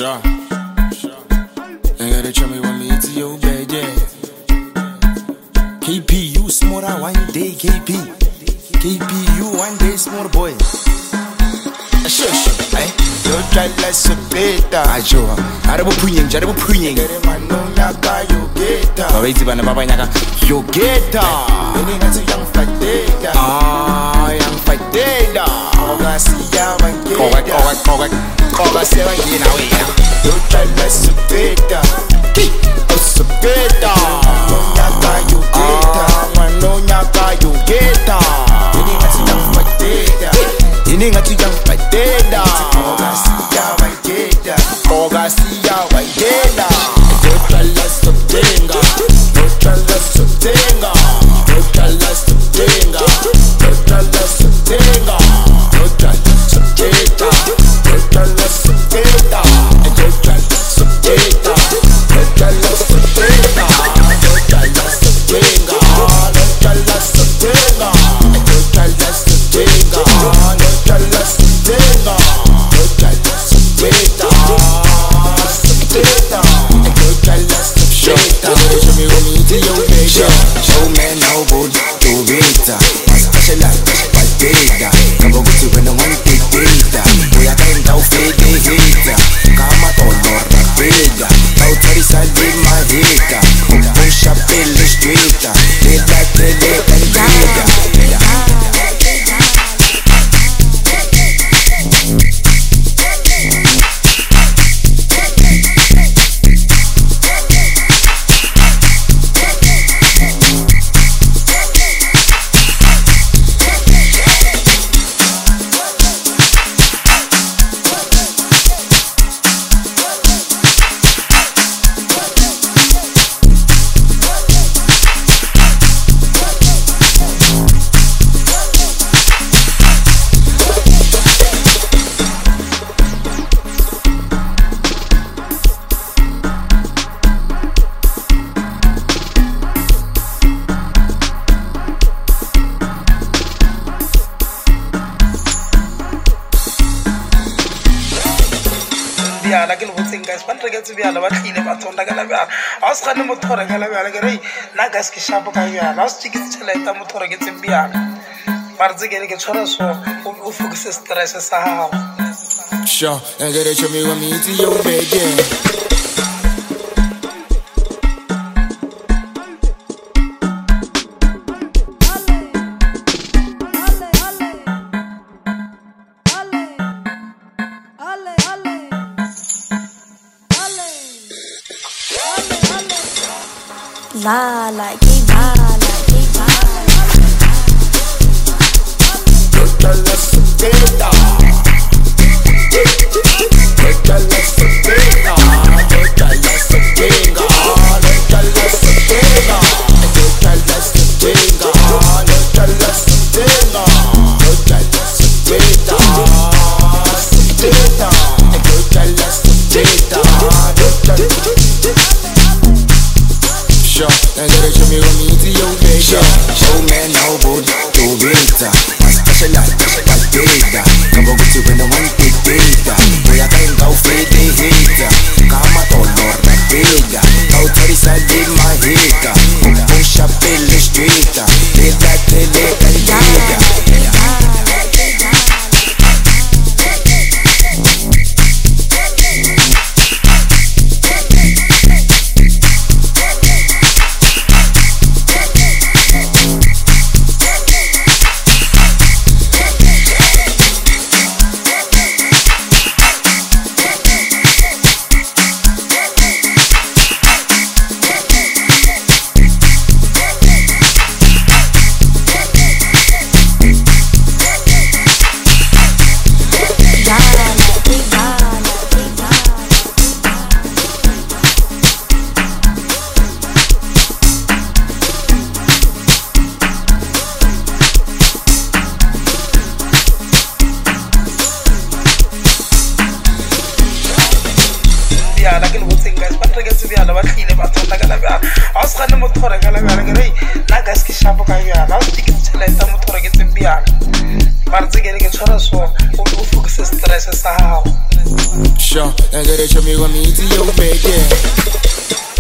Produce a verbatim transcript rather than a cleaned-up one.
Sure. You gotta tell me what me to you, baby. K P, you smaller one day, K P. K P, you one day smaller boy. Sure, sure, eh? You try less a beta. Ajo, arabu punyeng, arabu punyeng. Kere mano nyaka you geta. Bawaiti bana baba nyaka you geta. Ini ngatu yang fateda. Ah, yang fateda. Oga siya wangeta. Correct, correct, correct. Oga siya wangena wena. You try less a beta. It's a beta. Mano nyaka you geta. Mano nyaka you geta. Ini ngatu yang fateda. Ini ngatu yang fateda. Oga siya wangeta. Oga siya wangeta. You try less a beta. You try less a beta. You try less a beta. You try less a beta. You try less a beta. You try less a beta. You try less a beta. You try less a beta. You try less a beta. You try less a beta. You try less a beta. You try less a beta. You try less a beta. Beta. You try less a beta. Show me what me to you, baby. Show me how good to beta. Specialize, but beta. Kabo gusto ba naman beta? Kuya kain daw fede hita. Kama tolor na beta. Daw tari sa lima hita. Push up illustrata. Beta tele kan beta. Like it was in guys, but I get to be a lot of Galavia. I was kind of motor and Galavia, Nagaski Shapaka, last chicken chillet, and motor gets in Bian. Marzigari gets her so who focuses stress as a house. Sure, and get it to me when me to you, baby. La la keep la la keep la. You tell us to beta. You tell us to beta. You tell us to beta. You tell us to beta. You tell us to beta. You tell us to beta. You tell us to beta. Beta. You tell us to beta. You tell us. Sure, and get it to me when me to you, baby. Sure, show me how good to beta. Specialize, but beta. Kabo gusto ba naman beta? Kuya kain daw fede hita. Kama tolor na beta. Daw tari sa lima hita. Push up illustrata. Beta tele kan beta. Like it was in guys, but I get to be a lot of clean about Galavia. I was kind of motor and Galavia, Nagaski Shapaka, last chicken chillet, and motor gets in Bian. Marzigari gets her so who focuses stress as a house. Sure, I gotta show me what me to you, baby.